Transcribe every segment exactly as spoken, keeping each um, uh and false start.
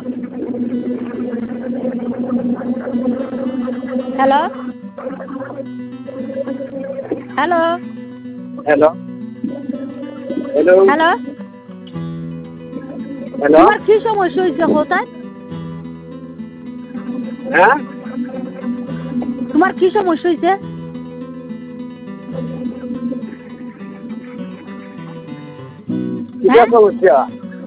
hello hello hello hello hello hello তোমার কি সমস্যা হয়েছে কোথায় হ্যাঁ তোমার কি সমস্যা হয়েছে কিটা সমস্যা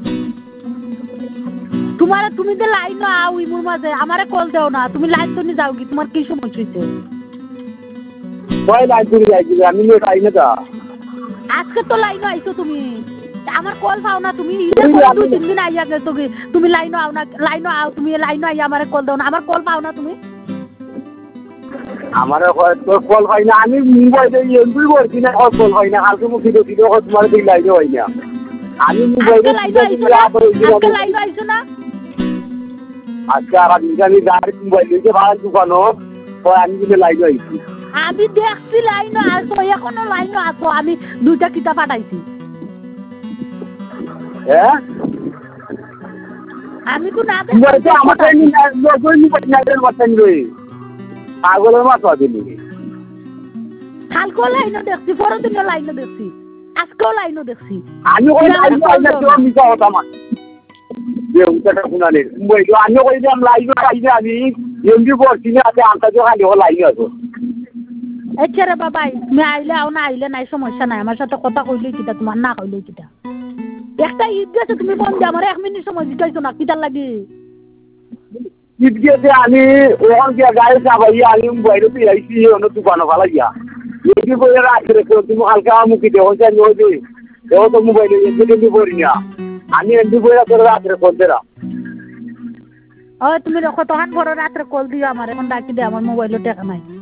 তোমার তুমি তো লাইন আও ইমুর মাঝে আমারে কল দাও না তুমি লাইন তো নি যাও কি তোমার কি সমস্যা হয়েছে কয় লাইন তুমি যাইছিলে আমি নিয়ে যাই না তা আজকে তো লাইন আইছো তুমি আমার কল পাও না তুমি ইটা করে দুই তিন দিন আইয়া গেছো কি তুমি লাইন আও না লাইন আও তুমি লাইন আইয়া আমারে কল দাও না আমার কল পাও না তুমি আমার তোর কল হয় না আমি মোবাইলে এমবি করছি না কল হয় না কালকে মুখি দেখি তোমার দিকে লাইনে হয় না আমি মোবাইলে আজকে লাইন আইছো না আজকে লাইন আইছো না আজকে আর আমি জানি গাড়ি মোবাইল লইতে ভাড়া দোকানো আমি কিন্তু লাইনে আইছি আমি দেখছি লাইন আসো এখনো লাইন আসো আমি দুইটা কিতাব পাঠাইছি হ্যাঁ আমি তো না মোবাইলটা আমার টাইম লোকই মোবাইল নাইদের মাথায় রই পাগলের মাথা দিলি কালকেও লাইনও দেখছি পরের দিনও লাইনও দেখছি আজকেও লাইনও দেখছি আমি কই লাইন আইনা তো মিছা কথা মা যে উত্তরটা শুনালে মোবাইল আমি কই যে আমি লাইন আইনা আমি এমবি করছি না আছে আনতা তো খালি লাইন আছে আচ্ছা রে বাবা তুমি আইলে আও না আইলে নাই সমস্যা নাই আমার সাথে কথা কইলেই কিটা তোমার না কইলেই কিটা একটা ঈদ গেছে তুমি বন্ধ আমার এক মিনিট সময় দিতেছো না কিটার লাগে ঈদ গেছে আমি ওখান গিয়া গাড়ি চাপাইয়া আমি বাইরে দিয়ে আইসি অন্য দোকানে ভালা গিয়া এমবি করে রাখি রেখে তুমি হালকা মুখি দেহ জানি ওই যে দেহ তো মোবাইলে এমবি টেমবি করি না আমি এমবি করে করে রাখি রেখে দেরা ও তুমি কতক্ষণ পরে রাত্রে কল দিও আমার এখন ডাকি দে আমার মোবাইলে টাকা নাই